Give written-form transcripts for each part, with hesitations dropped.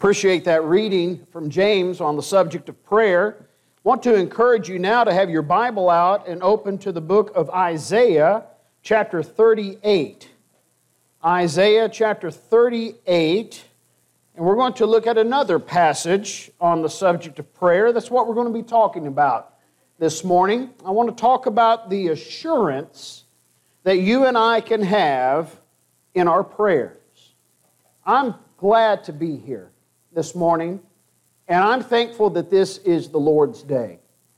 Appreciate that reading from James on the subject of prayer. Want to encourage you now to have your Bible out and open to the book of Isaiah, chapter 38. Isaiah chapter 38, and we're going to look at another passage on the subject of prayer. That's what we're going to be talking about this morning. I want to talk about the assurance that you and I can have in our prayers. I'm glad to be here this morning, and I'm thankful that this is the Lord's Day.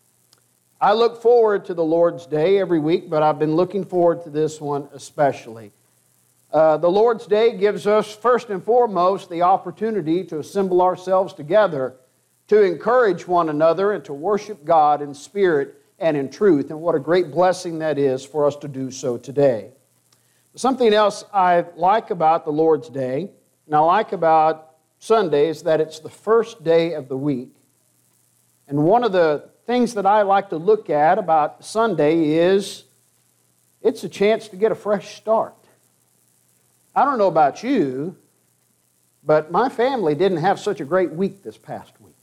I look forward to the Lord's Day every week, but I've been looking forward to this one especially. The Lord's Day gives us, first and foremost, the opportunity to assemble ourselves together to encourage one another and to worship God in spirit and in truth. And what a great blessing that is for us to do so today. Something else I like about the Lord's Day, and I like about Sunday, is that it's the first day of the week. And one of the things that I like to look at about Sunday is it's a chance to get a fresh start. I don't know about you, but my family didn't have such a great week this past week.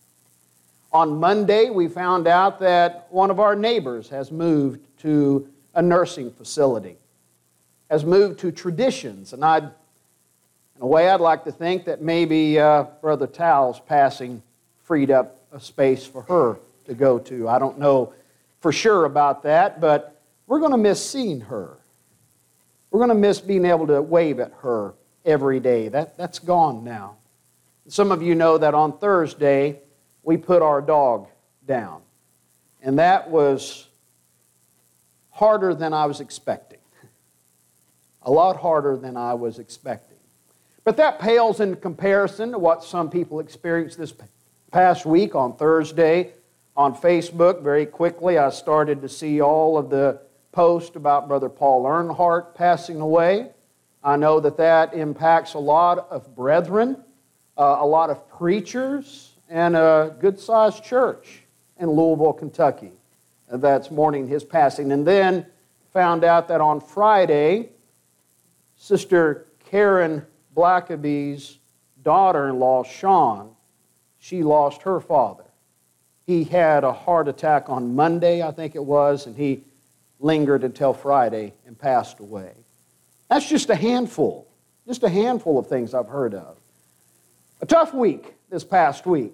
On Monday, we found out that one of our neighbors has moved to a nursing facility, has moved to Traditions. And in a way, I'd like to think that maybe Brother Tal's passing freed up a space for her to go to. I don't know for sure about that, but we're going to miss seeing her. We're going to miss being able to wave at her every day. That's gone now. Some of you know that on Thursday, we put our dog down. And that was harder than I was expecting. A lot harder than I was expecting. But that pales in comparison to what some people experienced this past week on Thursday on Facebook. Very quickly, I started to see all of the posts about Brother Paul Earnhardt passing away. I know that impacts a lot of brethren, a lot of preachers, and a good-sized church in Louisville, Kentucky that's mourning his passing. And then found out that on Friday, Sister Karen Blackaby's daughter-in-law, Sean, she lost her father. He had a heart attack on Monday, I think it was, and he lingered until Friday and passed away. That's just a handful of things I've heard of. A tough week this past week.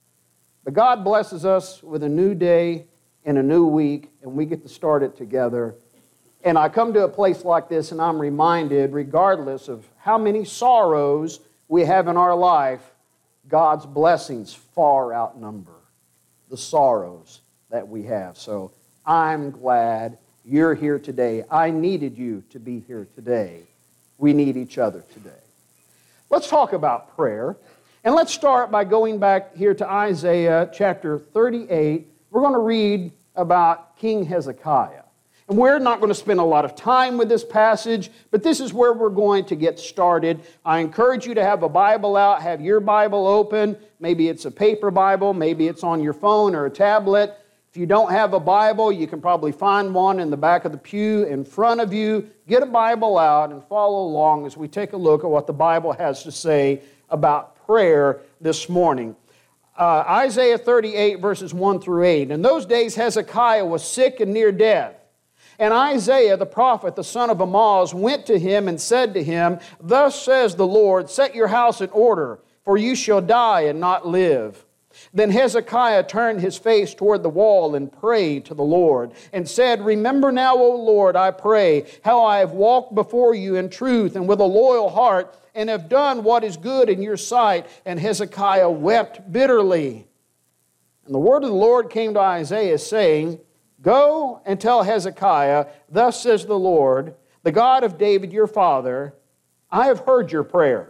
But God blesses us with a new day and a new week, and we get to start it together. And I come to a place like this, and I'm reminded, regardless of how many sorrows we have in our life, God's blessings far outnumber the sorrows that we have. So I'm glad you're here today. I needed you to be here today. We need each other today. Let's talk about prayer. And let's start by going back here to Isaiah chapter 38. We're going to read about King Hezekiah. And we're not going to spend a lot of time with this passage, but this is where we're going to get started. I encourage you to have a Bible out, have your Bible open. Maybe it's a paper Bible, maybe it's on your phone or a tablet. If you don't have a Bible, you can probably find one in the back of the pew in front of you. Get a Bible out and follow along as we take a look at what the Bible has to say about prayer this morning. Isaiah 38, verses 1 through 8. In those days, Hezekiah was sick and near death. And Isaiah, the prophet, the son of Amoz, went to him and said to him, "Thus says the Lord, set your house in order, for you shall die and not live." Then Hezekiah turned his face toward the wall and prayed to the Lord, and said, "Remember now, O Lord, I pray, how I have walked before you in truth and with a loyal heart, and have done what is good in your sight." And Hezekiah wept bitterly. And the word of the Lord came to Isaiah, saying, "Go and tell Hezekiah, thus says the Lord, the God of David your father, I have heard your prayer.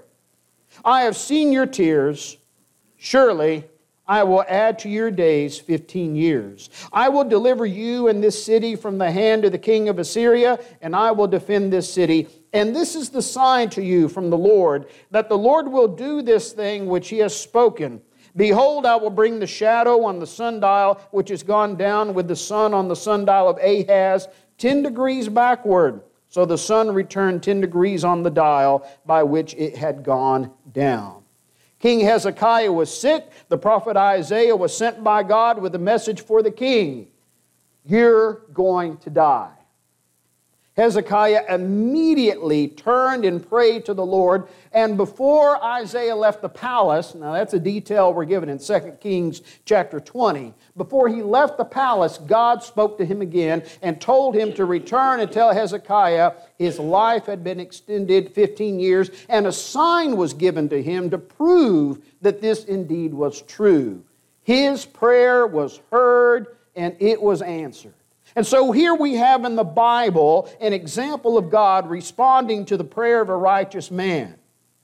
I have seen your tears. Surely I will add to your days 15 years. I will deliver you and this city from the hand of the king of Assyria, and I will defend this city. And this is the sign to you from the Lord, that the Lord will do this thing which he has spoken. Behold, I will bring the shadow on the sundial, which has gone down with the sun on the sundial of Ahaz, 10 degrees backward. So the sun returned 10 degrees on the dial by which it had gone down. King Hezekiah was sick. The prophet Isaiah was sent by God with a message for the king. You're going to die. Hezekiah immediately turned and prayed to the Lord, and before Isaiah left the palace, now that's a detail we're given in 2 Kings chapter 20, before he left the palace, God spoke to him again and told him to return and tell Hezekiah his life had been extended 15 years, and a sign was given to him to prove that this indeed was true. His prayer was heard and it was answered. And so here we have in the Bible an example of God responding to the prayer of a righteous man.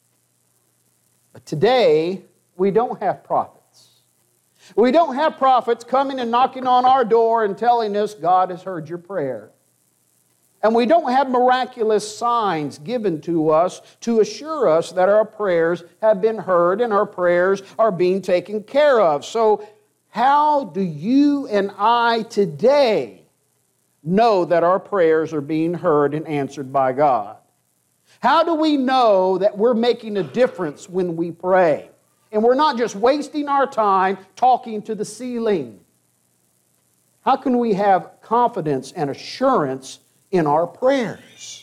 But today, we don't have prophets. We don't have prophets coming and knocking on our door and telling us God has heard your prayer. And we don't have miraculous signs given to us to assure us that our prayers have been heard and our prayers are being taken care of. So how do you and I today know that our prayers are being heard and answered by God? How do we know that we're making a difference when we pray? And we're not just wasting our time talking to the ceiling. How can we have confidence and assurance in our prayers?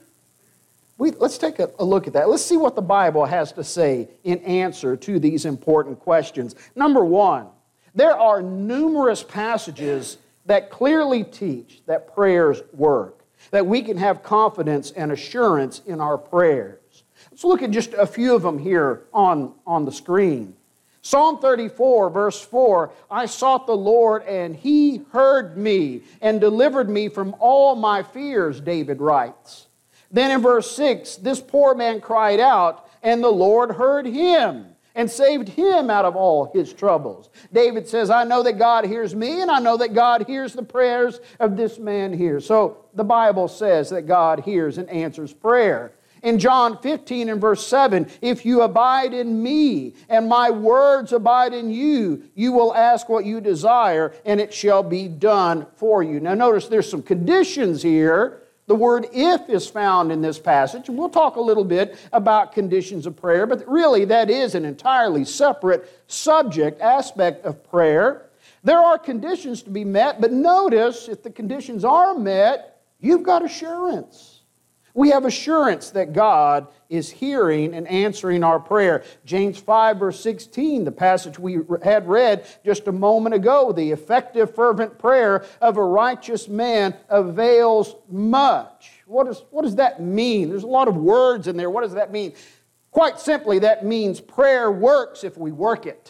Let's take a look at that. Let's see what the Bible has to say in answer to these important questions. Number one, there are numerous passages that clearly teach that prayers work, that we can have confidence and assurance in our prayers. Let's look at just a few of them here on the screen. Psalm 34, verse 4, I sought the Lord, and He heard me and delivered me from all my fears, David writes. Then in verse 6, this poor man cried out, and the Lord heard him and saved him out of all his troubles. David says, I know that God hears me, and I know that God hears the prayers of this man here. So the Bible says that God hears and answers prayer. In John 15 and verse 7, if you abide in me and my words abide in you, you will ask what you desire, and it shall be done for you. Now notice there's some conditions here. The word if is found in this passage. We'll talk a little bit about conditions of prayer, but really that is an entirely separate subject, aspect of prayer. There are conditions to be met, but notice if the conditions are met, you've got assurance. We have assurance that God is hearing and answering our prayer. James 5, verse 16, the passage we had read just a moment ago, the effective, fervent prayer of a righteous man avails much. What does that mean? There's a lot of words in there. What does that mean? Quite simply, that means prayer works if we work it.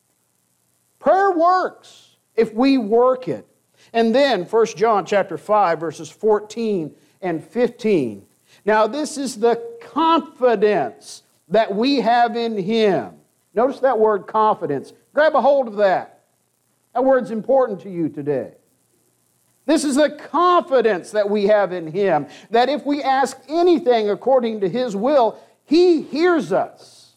Prayer works if we work it. And then 1 John chapter 5, verses 14 and 15. Now, this is the confidence that we have in Him. Notice that word confidence. Grab a hold of that. That word's important to you today. This is the confidence that we have in Him, that if we ask anything according to His will, He hears us.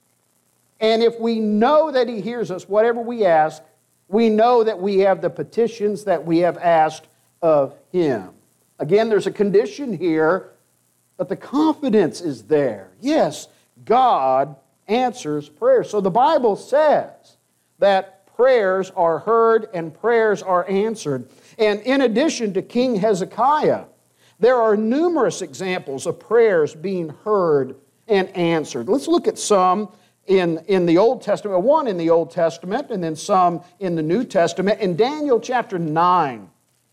And if we know that He hears us, whatever we ask, we know that we have the petitions that we have asked of Him. Again, there's a condition here, but the confidence is there. Yes, God answers prayers. So the Bible says that prayers are heard and prayers are answered. And in addition to King Hezekiah, there are numerous examples of prayers being heard and answered. Let's look at some in the Old Testament, one in the Old Testament, and then some in the New Testament. In Daniel chapter 9,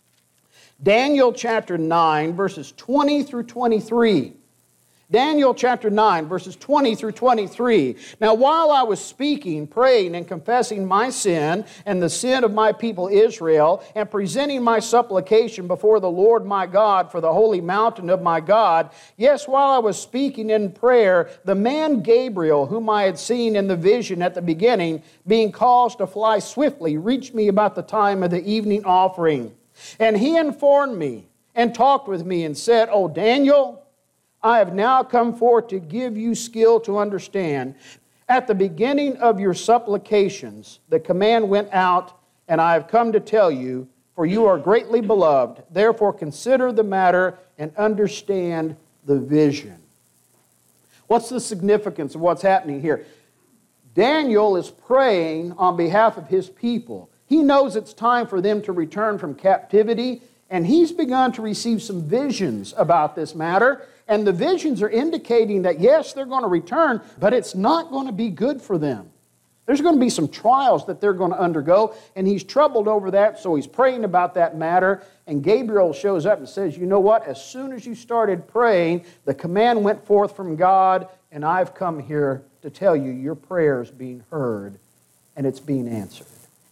Daniel chapter 9, verses 20 through 23. Daniel chapter 9, verses 20 through 23. Now, while I was speaking, praying, and confessing my sin and the sin of my people Israel, and presenting my supplication before the Lord my God for the holy mountain of my God, yes, while I was speaking in prayer, the man Gabriel, whom I had seen in the vision at the beginning, being caused to fly swiftly, reached me about the time of the evening offering. And he informed me and talked with me and said, O Daniel, I have now come forth to give you skill to understand. At the beginning of your supplications, the command went out, and I have come to tell you, for you are greatly beloved. Therefore consider the matter and understand the vision. What's the significance of what's happening here? Daniel is praying on behalf of his people. He knows it's time for them to return from captivity, and he's begun to receive some visions about this matter. And the visions are indicating that, yes, they're going to return, but it's not going to be good for them. There's going to be some trials that they're going to undergo, and he's troubled over that, so he's praying about that matter. And Gabriel shows up and says, you know what? As soon as you started praying, the command went forth from God, and I've come here to tell you your prayer is being heard, and it's being answered.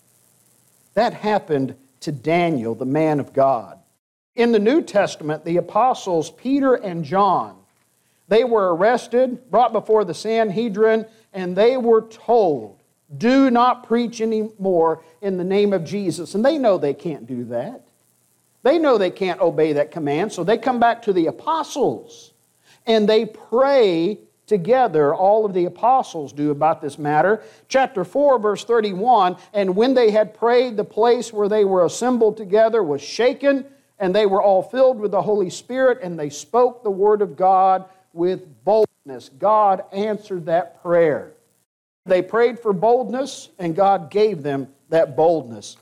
That happened to Daniel, the man of God. In the New Testament, the apostles Peter and John, they were arrested, brought before the Sanhedrin, and they were told, do not preach anymore in the name of Jesus. And they know they can't do that. They know they can't obey that command, so they come back to the apostles, and they pray together. All of the apostles do about this matter. Chapter 4, verse 31, and when they had prayed, the place where they were assembled together was shaken, and they were all filled with the Holy Spirit, and they spoke the word of God with boldness. God answered that prayer. They prayed for boldness, and God gave them that boldness.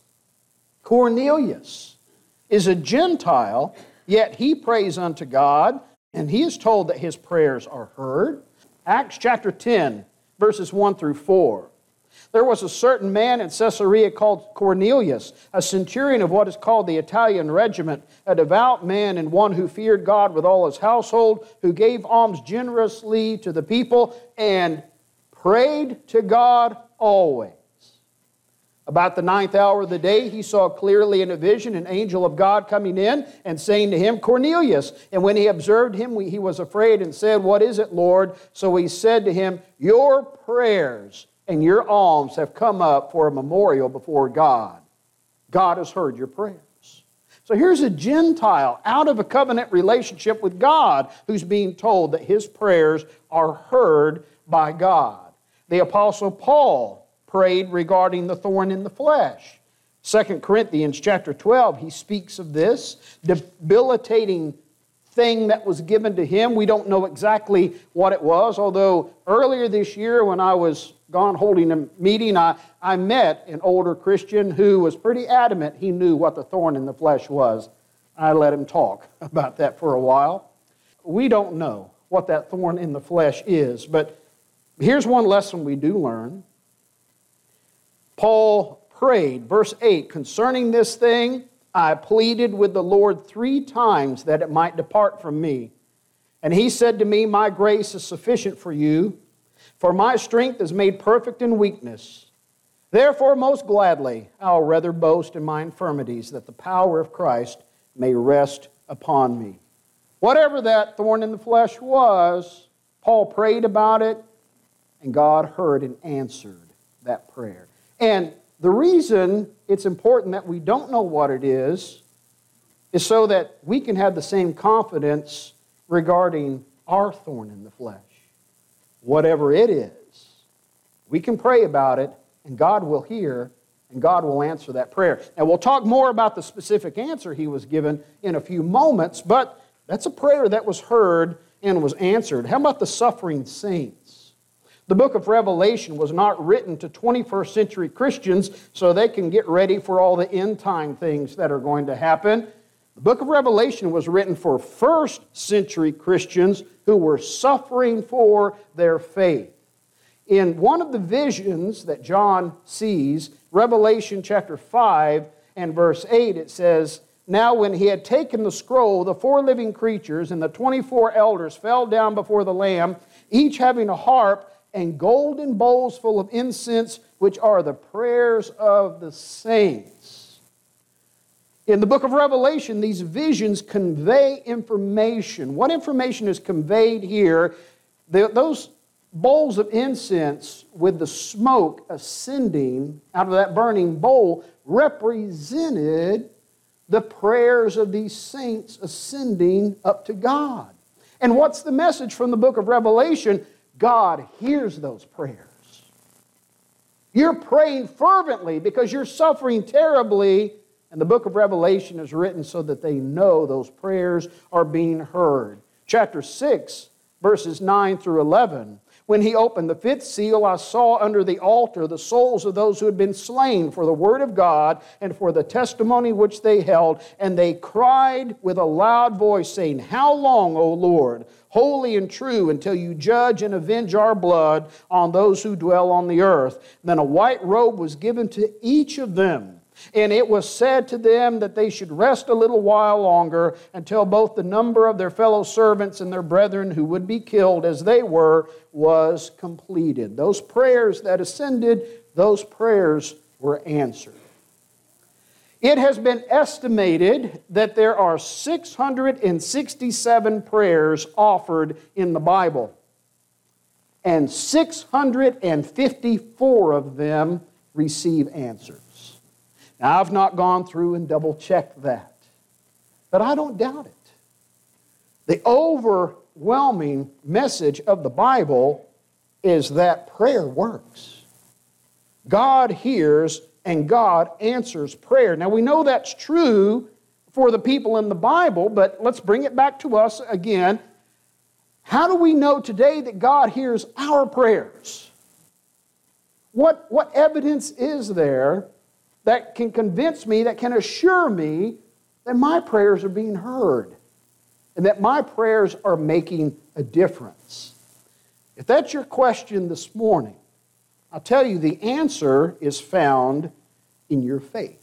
Cornelius is a Gentile, yet he prays unto God, and he is told that his prayers are heard. Acts chapter 10, verses 1 through 4. There was a certain man in Caesarea called Cornelius, a centurion of what is called the Italian regiment, a devout man and one who feared God with all his household, who gave alms generously to the people and prayed to God always. About the 9th hour of the day, he saw clearly in a vision an angel of God coming in and saying to him, Cornelius. And when he observed him, he was afraid and said, what is it, Lord? So he said to him, your prayers and your alms have come up for a memorial before God. God has heard your prayers. So here's a Gentile out of a covenant relationship with God who's being told that his prayers are heard by God. The Apostle Paul prayed regarding the thorn in the flesh. 2 Corinthians chapter 12, he speaks of this debilitating thing that was given to him. We don't know exactly what it was, although earlier this year when I was gone holding a meeting, I met an older Christian who was pretty adamant he knew what the thorn in the flesh was. I let him talk about that for a while. We don't know what that thorn in the flesh is, but here's one lesson we do learn. Paul prayed, verse 8, concerning this thing, I pleaded with the Lord 3 times that it might depart from me. And he said to me, my grace is sufficient for you, for my strength is made perfect in weakness. Therefore, most gladly, I'll rather boast in my infirmities, that the power of Christ may rest upon me. Whatever that thorn in the flesh was, Paul prayed about it, and God heard and answered that prayer. And the reason it's important that we don't know what it is so that we can have the same confidence regarding our thorn in the flesh. Whatever it is, we can pray about it, and God will hear, and God will answer that prayer. Now, we'll talk more about the specific answer he was given in a few moments, but that's a prayer that was heard and was answered. How about the suffering saints? The book of Revelation was not written to 21st century Christians so they can get ready for all the end time things that are going to happen. The book of Revelation was written for first century Christians who were suffering for their faith. In one of the visions that John sees, Revelation chapter 5 and verse 8, it says, now when he had taken the scroll, the 4 living creatures and the 24 elders fell down before the Lamb, each having a harp and golden bowls full of incense, which are the prayers of the saints. In the book of Revelation, these visions convey information. What information is conveyed here? Those bowls of incense with the smoke ascending out of that burning bowl represented the prayers of these saints ascending up to God. And what's the message from the book of Revelation? God hears those prayers. You're praying fervently because you're suffering terribly, and the book of Revelation is written so that they know those prayers are being heard. Chapter 6, verses 9 through 11. When he opened the fifth seal, I saw under the altar the souls of those who had been slain for the word of God and for the testimony which they held. And they cried with a loud voice, saying, How long, O Lord, holy and true, until you judge and avenge our blood on those who dwell on the earth? Then a white robe was given to each of them. And it was said to them that they should rest a little while longer until both the number of their fellow servants and their brethren who would be killed as they were was completed. Those prayers that ascended, those prayers were answered. It has been estimated that there are 667 prayers offered in the Bible, and 654 of them receive answers. Now, I've not gone through and double-checked that, but I don't doubt it. The overwhelming message of the Bible is that prayer works. God hears and God answers prayer. Now, we know that's true for the people in the Bible, but let's bring it back to us again. How do we know today that God hears our prayers? What evidence is there that can convince me, that can assure me that my prayers are being heard and that my prayers are making a difference? If that's your question this morning, I'll tell you the answer is found in your faith.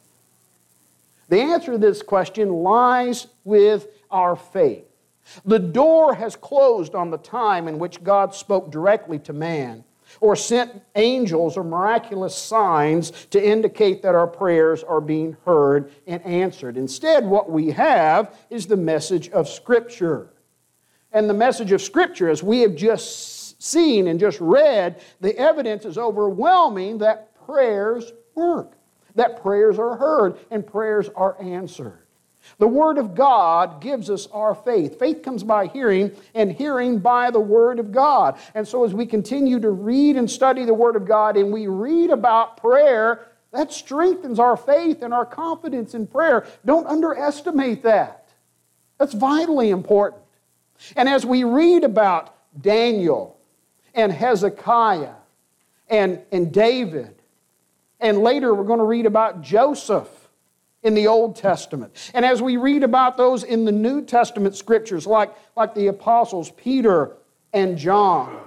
The answer to this question lies with our faith. The door has closed on the time in which God spoke directly to man, or sent angels or miraculous signs to indicate that our prayers are being heard and answered. Instead, what we have is the message of Scripture. And the message of Scripture, as we have just seen and just read, the evidence is overwhelming that prayers work, that prayers are heard and prayers are answered. The Word of God gives us our faith. Faith comes by hearing, and hearing by the Word of God. And so as we continue to read and study the Word of God, and we read about prayer, that strengthens our faith and our confidence in prayer. Don't underestimate that. That's vitally important. And as we read about Daniel and Hezekiah and David, and later we're going to read about Joseph in the Old Testament. And as we read about those in the New Testament Scriptures, like the apostles Peter and John,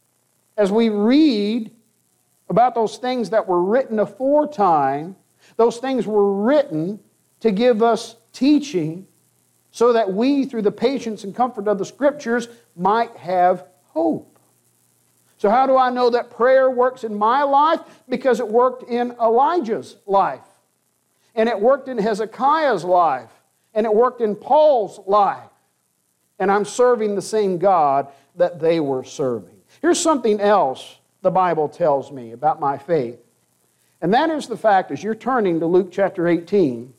as we read about those things that were written aforetime, those things were written to give us teaching so that we, through the patience and comfort of the Scriptures, might have hope. So how do I know that prayer works in my life? Because it worked in Elijah's life. And it worked in Hezekiah's life. And it worked in Paul's life. And I'm serving the same God that they were serving. Here's something else the Bible tells me about my faith. And that is the fact, as you're turning to Luke chapter 18,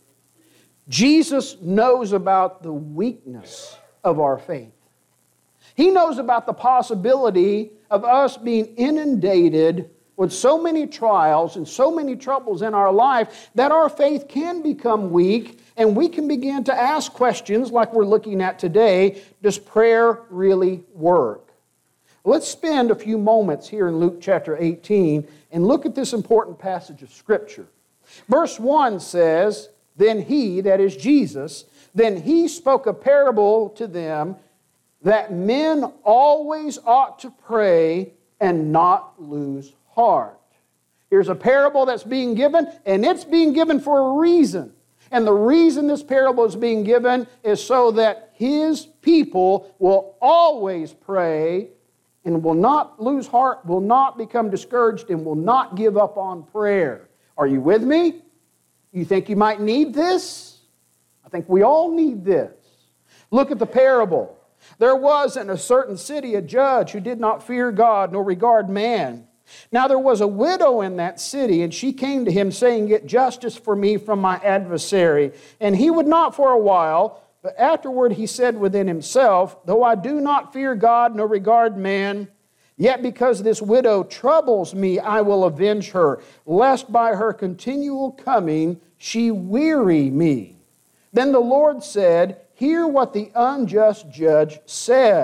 Jesus knows about the weakness of our faith. He knows about the possibility of us being inundated with so many trials and so many troubles in our life that our faith can become weak and we can begin to ask questions like we're looking at today. Does prayer really work? Let's spend a few moments here in Luke chapter 18 and look at this important passage of Scripture. Verse 1 says, Then he, that is Jesus, then he spoke a parable to them that men always ought to pray and not lose heart. Here's a parable that's being given, and it's being given for a reason. And the reason this parable is being given is so that His people will always pray and will not lose heart, will not become discouraged, and will not give up on prayer. Are you with me? You think you might need this? I think we all need this. Look at the parable. There was in a certain city a judge who did not fear God nor regard man. Now there was a widow in that city, and she came to him, saying, Get justice for me from my adversary. And he would not for a while, but afterward he said within himself, Though I do not fear God nor regard man, yet because this widow troubles me, I will avenge her, lest by her continual coming she weary me. Then the Lord said, Hear what the unjust judge said.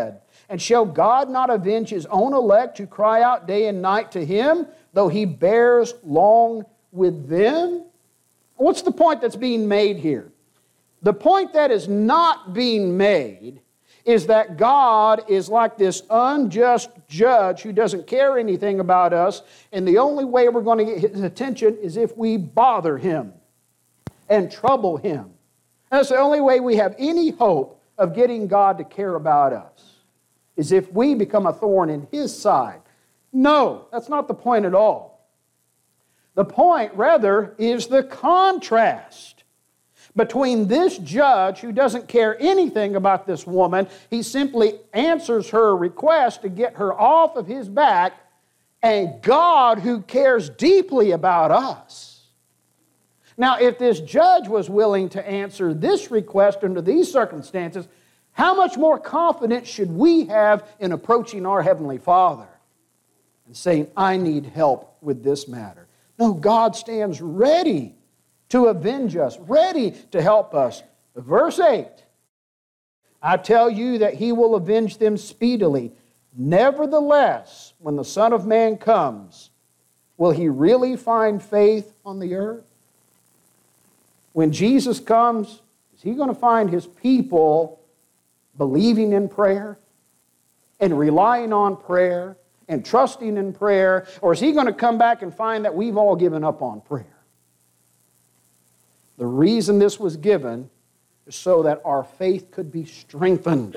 And shall God not avenge his own elect who cry out day and night to him, though he bears long with them? What's the point that's being made here? The point that is not being made is that God is like this unjust judge who doesn't care anything about us, and the only way we're going to get his attention is if we bother him and trouble him. And that's the only way we have any hope of getting God to care about us, is if we become a thorn in his side. No, that's not the point at all. The point, rather, is the contrast between this judge who doesn't care anything about this woman. He simply answers her request to get her off of his back, and God who cares deeply about us. Now, if this judge was willing to answer this request under these circumstances, how much more confidence should we have in approaching our Heavenly Father and saying, I need help with this matter? No, God stands ready to avenge us, ready to help us. Verse 8, I tell you that he will avenge them speedily. Nevertheless, when the Son of Man comes, will he really find faith on the earth? When Jesus comes, is he going to find his people believing in prayer and relying on prayer and trusting in prayer? Or is he going to come back and find that we've all given up on prayer? The reason this was given is so that our faith could be strengthened.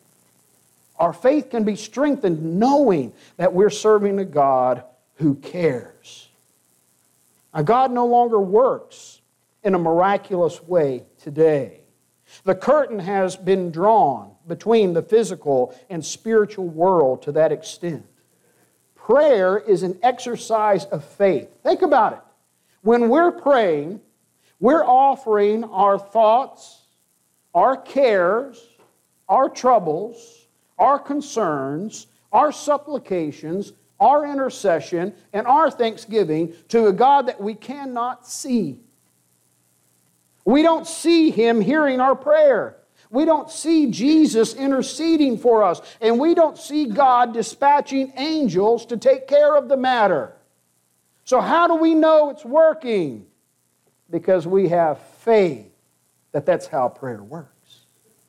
Our faith can be strengthened knowing that we're serving a God who cares. Now, God no longer works in a miraculous way today. The curtain has been drawn between the physical and spiritual world to that extent. Prayer is an exercise of faith. Think about it. When we're praying, we're offering our thoughts, our cares, our troubles, our concerns, our supplications, our intercession, and our thanksgiving to a God that we cannot see. We don't see him hearing our prayer. We don't see Jesus interceding for us. And we don't see God dispatching angels to take care of the matter. So how do we know it's working? Because we have faith that that's how prayer works.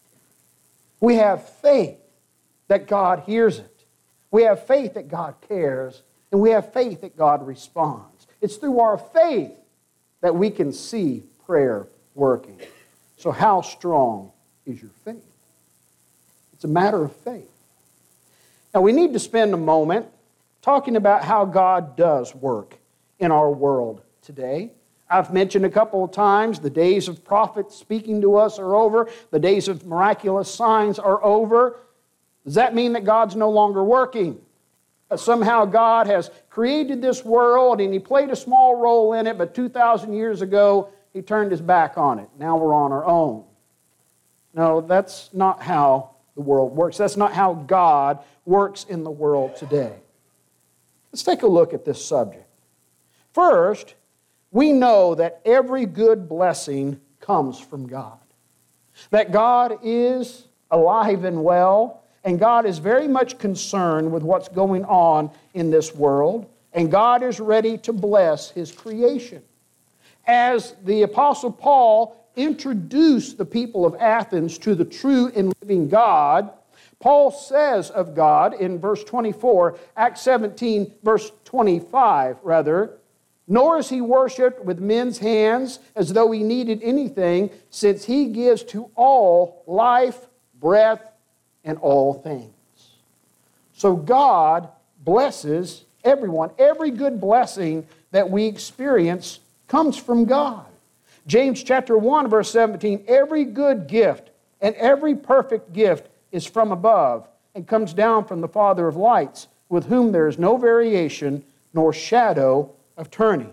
We have faith that God hears it. We have faith that God cares. And we have faith that God responds. It's through our faith that we can see prayer working. So how strong is your faith? It's a matter of faith. Now we need to spend a moment talking about how God does work in our world today. I've mentioned a couple of times the days of prophets speaking to us are over. The days of miraculous signs are over. Does that mean that God's no longer working? Somehow God has created this world and he played a small role in it, but 2,000 years ago he turned his back on it. Now we're on our own. No, that's not how the world works. That's not how God works in the world today. Let's take a look at this subject. First, we know that every good blessing comes from God. That God is alive and well, and God is very much concerned with what's going on in this world, and God is ready to bless his creation. As the Apostle Paul introduced the people of Athens to the true and living God, Paul says of God in verse 24, Acts 17, verse 25, rather, nor is he worshipped with men's hands as though he needed anything, since he gives to all life, breath, and all things. So God blesses everyone. Every good blessing that we experience comes from God. James chapter 1, verse 17, every good gift and every perfect gift is from above and comes down from the Father of lights, with whom there is no variation nor shadow of turning.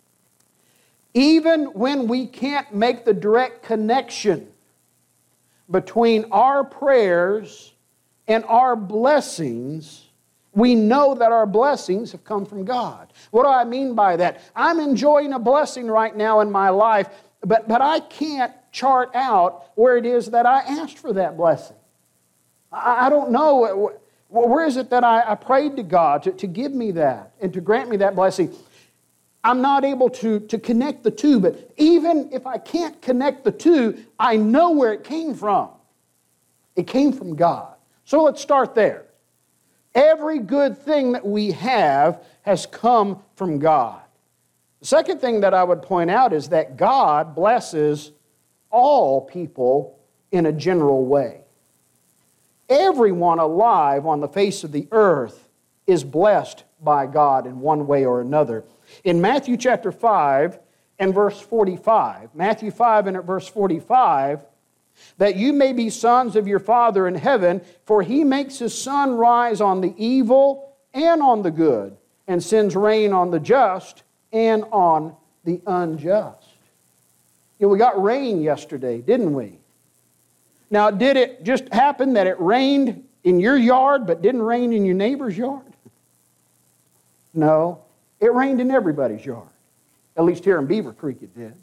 Even when we can't make the direct connection between our prayers and our blessings, we know that our blessings have come from God. What do I mean by that? I'm enjoying a blessing right now in my life, but I can't chart out where it is that I asked for that blessing. I don't know. Where is it that I prayed to God to give me that and to grant me that blessing? I'm not able to connect the two, but even if I can't connect the two, I know where it came from. It came from God. So let's start there. Every good thing that we have has come from God. The second thing that I would point out is that God blesses all people in a general way. Everyone alive on the face of the earth is blessed by God in one way or another. In Matthew chapter 5 and verse 45, Matthew 5 and at verse 45, that you may be sons of your Father in heaven, for He makes His sun rise on the evil and on the good, and sends rain on the just and on the unjust. You know, we got rain yesterday, didn't we? Now, did it just happen that it rained in your yard but didn't rain in your neighbor's yard? No, it rained in everybody's yard. At least here in Beaver Creek it did.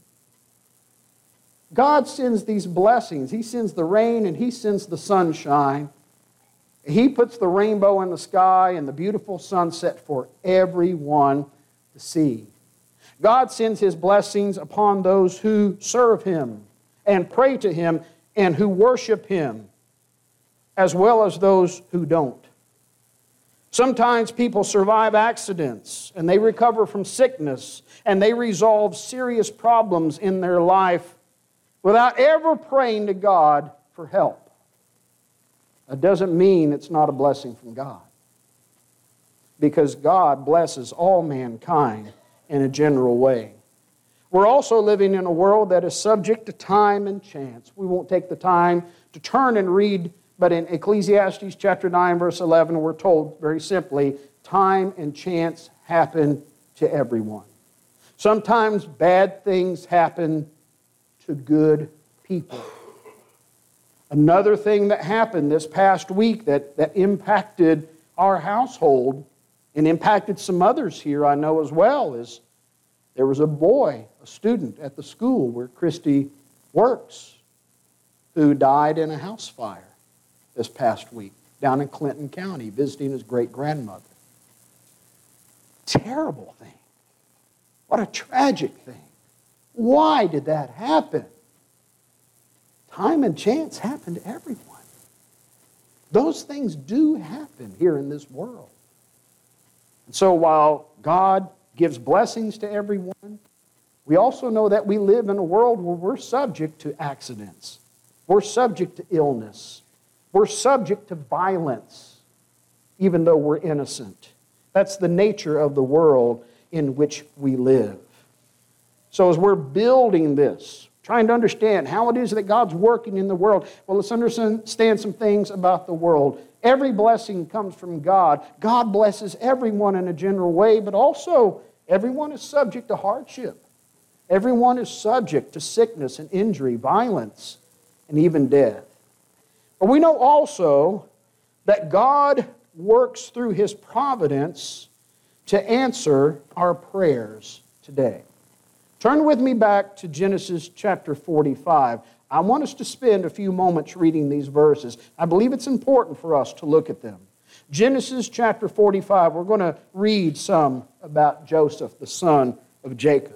God sends these blessings. He sends the rain and He sends the sunshine. He puts the rainbow in the sky and the beautiful sunset for everyone to see. God sends His blessings upon those who serve Him and pray to Him and who worship Him, as well as those who don't. Sometimes people survive accidents and they recover from sickness and they resolve serious problems in their life without ever praying to God for help. That doesn't mean it's not a blessing from God, because God blesses all mankind in a general way. We're also living in a world that is subject to time and chance. We won't take the time to turn and read, but in Ecclesiastes chapter 9, verse 11, we're told very simply, time and chance happen to everyone. Sometimes bad things happen to good people. Another thing that happened this past week that impacted our household and impacted some others here, I know as well, is there was a boy, a student at the school where Christy works, who died in a house fire this past week down in Clinton County, visiting his great-grandmother. Terrible thing. What a tragic thing. Why did that happen? Time and chance happen to everyone. Those things do happen here in this world. And so while God gives blessings to everyone, we also know that we live in a world where we're subject to accidents. We're subject to illness. We're subject to violence, even though we're innocent. That's the nature of the world in which we live. So as we're building this, trying to understand how it is that God's working in the world, well, let's understand some things about the world. Every blessing comes from God. God blesses everyone in a general way, but also everyone is subject to hardship. Everyone is subject to sickness and injury, violence, and even death. But we know also that God works through His providence to answer our prayers today. Turn with me back to Genesis chapter 45. I want us to spend a few moments reading these verses. I believe it's important for us to look at them. Genesis chapter 45, we're going to read some about Joseph, the son of Jacob.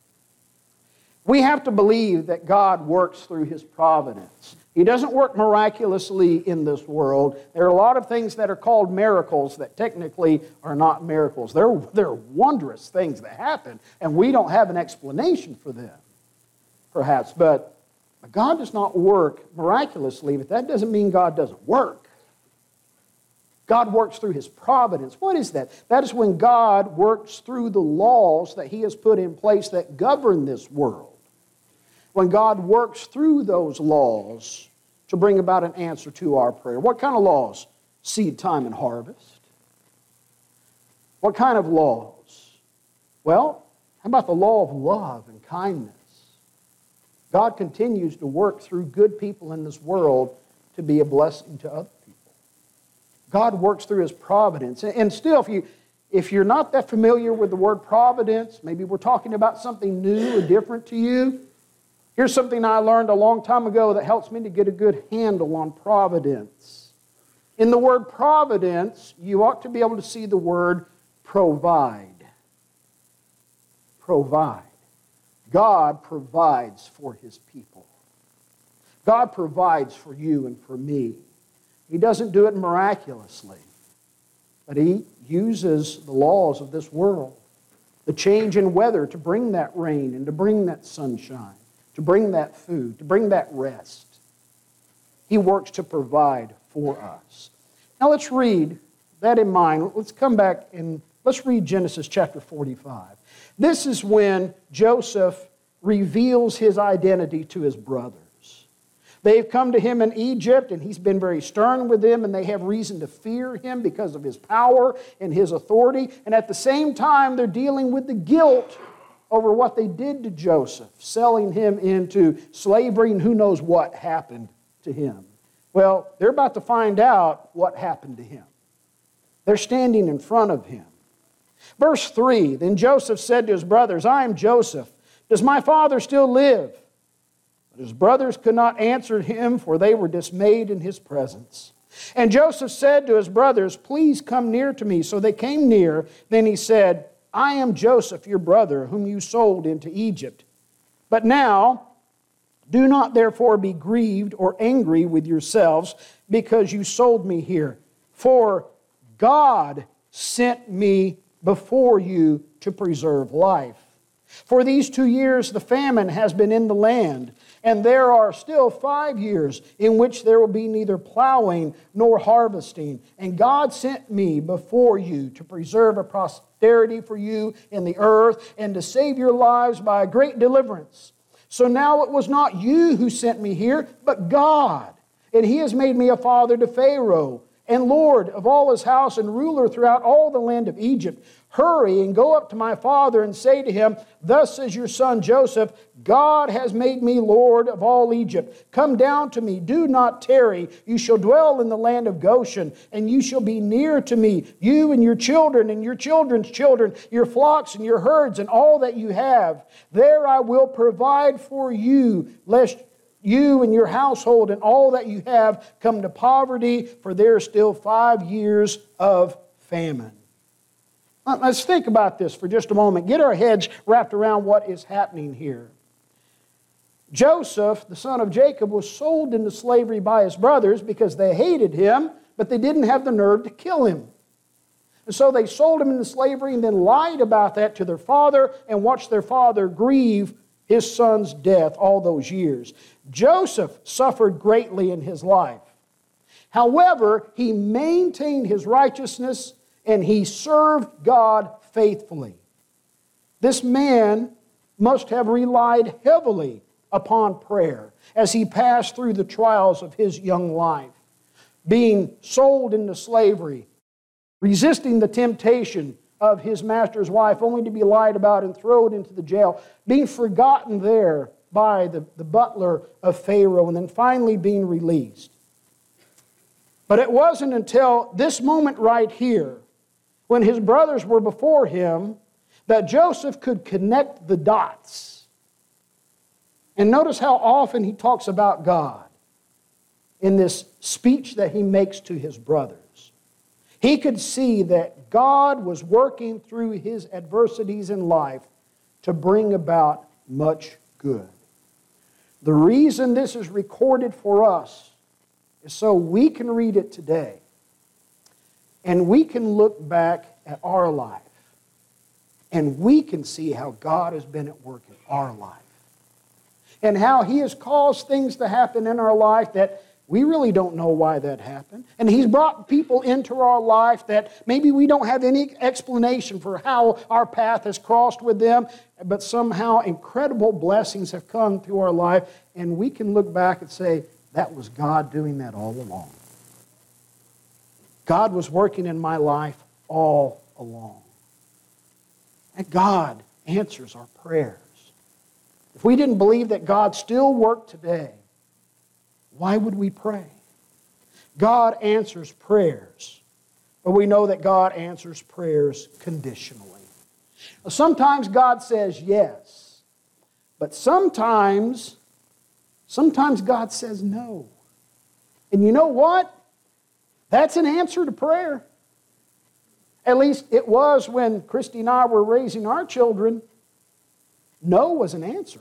We have to believe that God works through His providence. He doesn't work miraculously in this world. There are a lot of things that are called miracles that technically are not miracles. They're wondrous things that happen, and we don't have an explanation for them, perhaps. But God does not work miraculously, but that doesn't mean God doesn't work. God works through His providence. What is that? That is when God works through the laws that He has put in place that govern this world. When God works through those laws to bring about an answer to our prayer. What kind of laws? Seed time and harvest. What kind of laws? Well, how about the law of love and kindness? God continues to work through good people in this world to be a blessing to other people. God works through His providence. And still, if you're not that familiar with the word providence, maybe we're talking about something new or different to you, here's something I learned a long time ago that helps me to get a good handle on providence. In the word providence, you ought to be able to see the word provide. Provide. God provides for His people. God provides for you and for me. He doesn't do it miraculously, but He uses the laws of this world, the change in weather, to bring that rain and to bring that sunshine, to bring that food, to bring that rest. He works to provide for us. Now let's read that in mind. Let's come back and let's read Genesis chapter 45. This is when Joseph reveals his identity to his brothers. They've come to him in Egypt, and he's been very stern with them, and they have reason to fear him because of his power and his authority. And at the same time, they're dealing with the guilt over what they did to Joseph, selling him into slavery, and who knows what happened to him. Well, they're about to find out what happened to him. They're standing in front of him. Verse 3, then Joseph said to his brothers, I am Joseph. Does my father still live? But his brothers could not answer him, for they were dismayed in his presence. And Joseph said to his brothers, please come near to me. So they came near. Then he said, I am Joseph, your brother, whom you sold into Egypt. But now, do not therefore be grieved or angry with yourselves because you sold me here. For God sent me before you to preserve life. For these 2 years the famine has been in the land, and there are still 5 years in which there will be neither plowing nor harvesting. And God sent me before you to preserve a posterity for you in the earth and to save your lives by a great deliverance. So now it was not you who sent me here, but God. And He has made me a father to Pharaoh, and Lord of all his house, and ruler throughout all the land of Egypt. Hurry and go up to my father and say to him, thus says your son Joseph, God has made me Lord of all Egypt. Come down to me, do not tarry. You shall dwell in the land of Goshen, and you shall be near to me, you and your children and your children's children, your flocks and your herds and all that you have. There I will provide for you, lest you and your household and all that you have come to poverty, for there are still 5 years of famine. Let's think about this for just a moment. Get our heads wrapped around what is happening here. Joseph, the son of Jacob, was sold into slavery by his brothers because they hated him, but they didn't have the nerve to kill him. And so they sold him into slavery and then lied about that to their father and watched their father grieve his son's death all those years. Joseph suffered greatly in his life. However, he maintained his righteousness and he served God faithfully. This man must have relied heavily upon prayer as he passed through the trials of his young life, being sold into slavery, resisting the temptation of his master's wife only to be lied about and thrown into the jail, being forgotten there by the butler of Pharaoh, and then finally being released. But it wasn't until this moment right here, when his brothers were before him, that Joseph could connect the dots. And notice how often he talks about God in this speech that he makes to his brothers. He could see that God was working through his adversities in life to bring about much good. The reason this is recorded for us is so we can read it today and we can look back at our life and we can see how God has been at work in our life and how He has caused things to happen in our life that we really don't know why that happened. And He's brought people into our life that maybe we don't have any explanation for how our path has crossed with them, but somehow incredible blessings have come through our life, and we can look back and say, that was God doing that all along. God was working in my life all along. And God answers our prayers. If we didn't believe that God still worked today, why would we pray? God answers prayers, but we know that God answers prayers conditionally. Now, sometimes God says yes, but sometimes God says no. And you know what? That's an answer to prayer. At least it was when Christy and I were raising our children. No was an answer.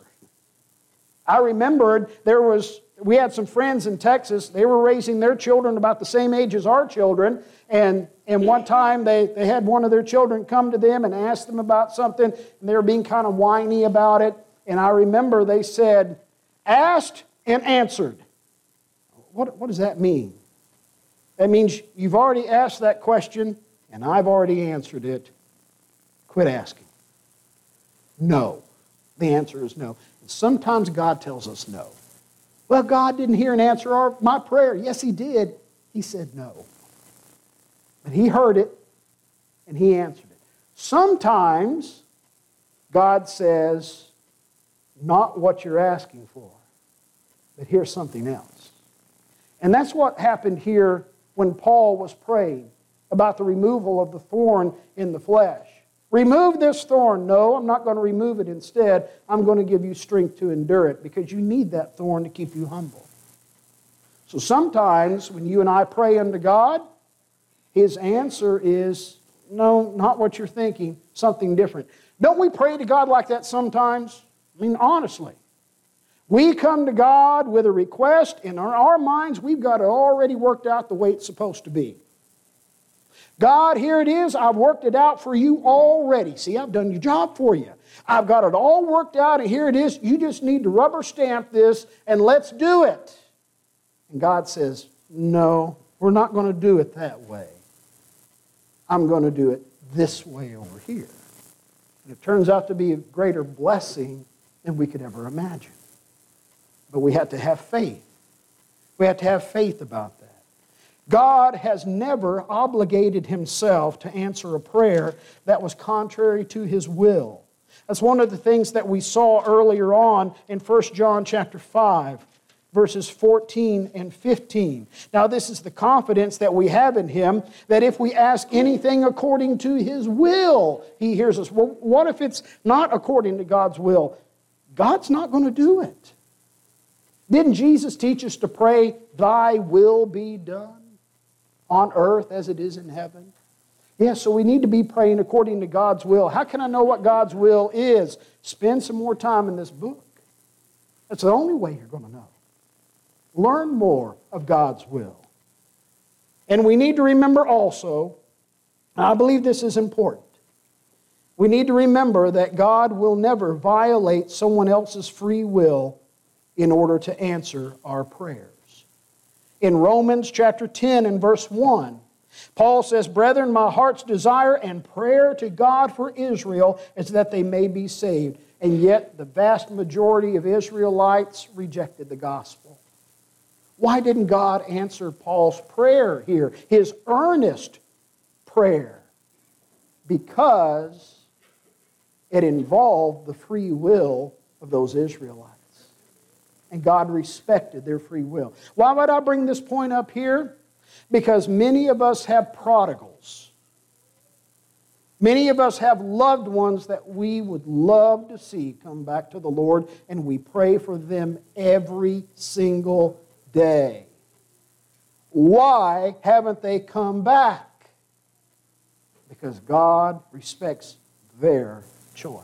I remembered we had some friends in Texas. They were raising their children about the same age as our children. And one time they had one of their children come to them and ask them about something. And they were being kind of whiny about it. And I remember they said, asked and answered. What does that mean? That means you've already asked that question and I've already answered it. Quit asking. No. The answer is no. And sometimes God tells us no. Well, God didn't hear and answer my prayer. Yes, He did. He said no. But He heard it and He answered it. Sometimes God says, not what you're asking for, but here's something else. And that's what happened here when Paul was praying about the removal of the thorn in the flesh. Remove this thorn. No, I'm not going to remove it. Instead, I'm going to give you strength to endure it because you need that thorn to keep you humble. So sometimes when you and I pray unto God, His answer is, no, not what you're thinking, something different. Don't we pray to God like that sometimes? I mean, honestly. We come to God with a request, and in our minds, we've got it already worked out the way it's supposed to be. God, here it is. I've worked it out for you already. See, I've done your job for you. I've got it all worked out, and here it is. You just need to rubber stamp this, and let's do it. And God says, no, we're not going to do it that way. I'm going to do it this way over here. And it turns out to be a greater blessing than we could ever imagine. But we have to have faith. We have to have faith about that. God has never obligated Himself to answer a prayer that was contrary to His will. That's one of the things that we saw earlier on in 1 John chapter 5, verses 14 and 15. Now this is the confidence that we have in Him, that if we ask anything according to His will, He hears us. Well, what if it's not according to God's will? God's not going to do it. Didn't Jesus teach us to pray, Thy will be done on earth as it is in heaven? Yes, so we need to be praying according to God's will. How can I know what God's will is? Spend some more time in this book. That's the only way you're going to know. Learn more of God's will. And we need to remember also, and I believe this is important, we need to remember that God will never violate someone else's free will in order to answer our prayers. In Romans chapter 10 and verse 1, Paul says, Brethren, my heart's desire and prayer to God for Israel is that they may be saved. And yet the vast majority of Israelites rejected the gospel. Why didn't God answer Paul's prayer here, his earnest prayer? Because it involved the free will of those Israelites. And God respected their free will. Why would I bring this point up here? Because many of us have prodigals. Many of us have loved ones that we would love to see come back to the Lord, and we pray for them every single day. Why haven't they come back? Because God respects their choice.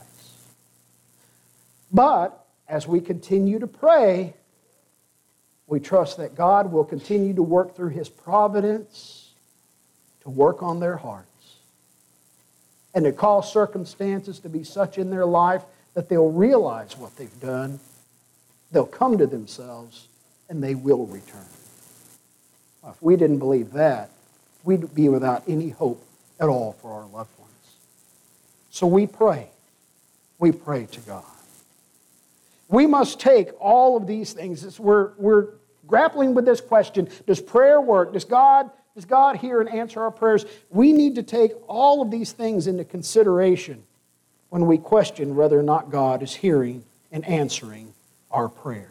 But as we continue to pray, we trust that God will continue to work through His providence to work on their hearts and to cause circumstances to be such in their life that they'll realize what they've done, they'll come to themselves, and they will return. Well, if we didn't believe that, we'd be without any hope at all for our loved ones. So we pray. We pray to God. We must take all of these things. As we're grappling with this question, does prayer work? Does God hear and answer our prayers? We need to take all of these things into consideration when we question whether or not God is hearing and answering our prayers.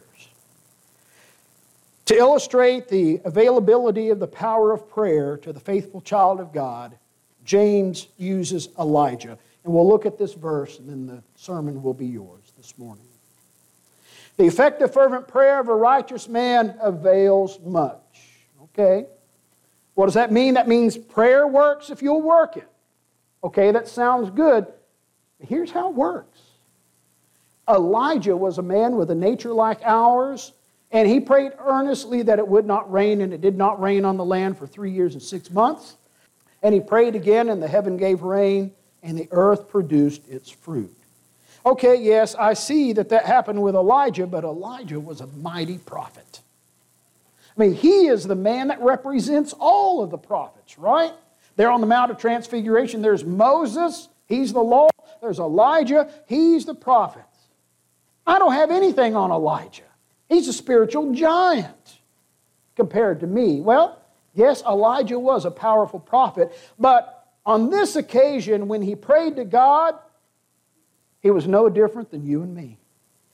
To illustrate the availability of the power of prayer to the faithful child of God, James uses Elijah. And we'll look at this verse, and then the sermon will be yours this morning. The effective fervent prayer of a righteous man avails much. Okay? What does that mean? That means prayer works if you'll work it. Okay, that sounds good. Here's how it works. Elijah was a man with a nature like ours, and he prayed earnestly that it would not rain, and it did not rain on the land for 3 years and 6 months. And he prayed again, and the heaven gave rain, and the earth produced its fruit. Okay, yes, I see that happened with Elijah, but Elijah was a mighty prophet. I mean, he is the man that represents all of the prophets, right? There on the Mount of Transfiguration, there's Moses, he's the law. There's Elijah, he's the prophets. I don't have anything on Elijah. He's a spiritual giant compared to me. Well, yes, Elijah was a powerful prophet, but on this occasion, when he prayed to God, he was no different than you and me.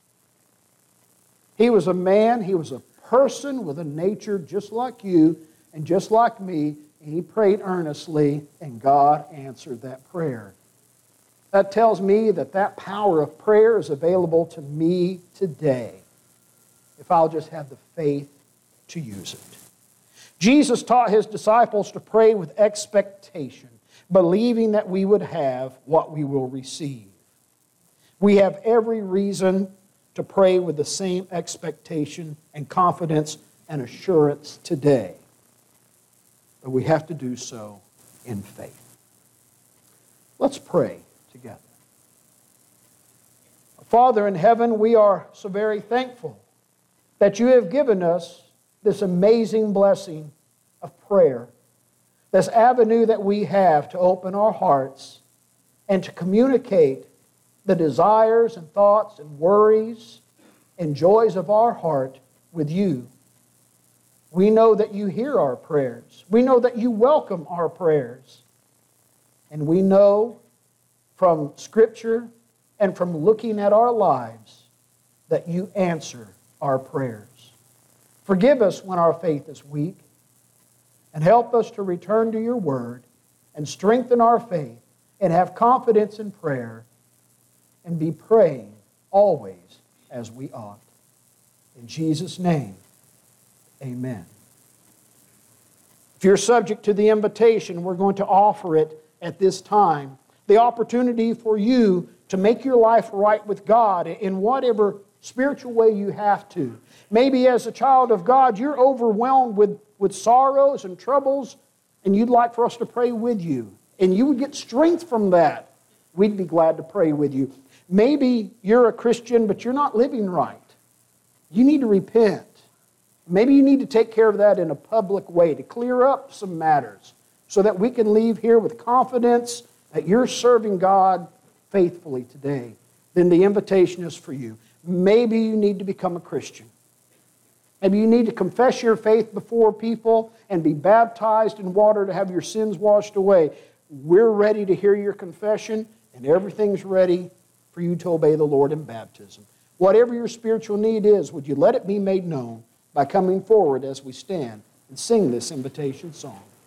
He was a man, he was a person with a nature just like you and just like me, and he prayed earnestly, and God answered that prayer. That tells me that power of prayer is available to me today, if I'll just have the faith to use it. Jesus taught his disciples to pray with expectation, believing that we would have what we will receive. We have every reason to pray with the same expectation and confidence and assurance today. But we have to do so in faith. Let's pray together. Father in heaven, we are so very thankful that you have given us this amazing blessing of prayer, this avenue that we have to open our hearts and to communicate the desires and thoughts and worries and joys of our heart with you. We know that you hear our prayers. We know that you welcome our prayers. And we know from Scripture and from looking at our lives that you answer our prayers. Forgive us when our faith is weak, and help us to return to your word and strengthen our faith and have confidence in prayer and be praying always as we ought. In Jesus' name, amen. If you're subject to the invitation, we're going to offer it at this time. The opportunity for you to make your life right with God in whatever spiritual way you have to. Maybe as a child of God, you're overwhelmed with sorrows and troubles, and you'd like for us to pray with you. And you would get strength from that. We'd be glad to pray with you. Maybe you're a Christian, but you're not living right. You need to repent. Maybe you need to take care of that in a public way to clear up some matters so that we can leave here with confidence that you're serving God faithfully today. Then the invitation is for you. Maybe you need to become a Christian. Maybe you need to confess your faith before people and be baptized in water to have your sins washed away. We're ready to hear your confession, and everything's ready for you to obey the Lord in baptism. Whatever your spiritual need is, would you let it be made known by coming forward as we stand and sing this invitation song?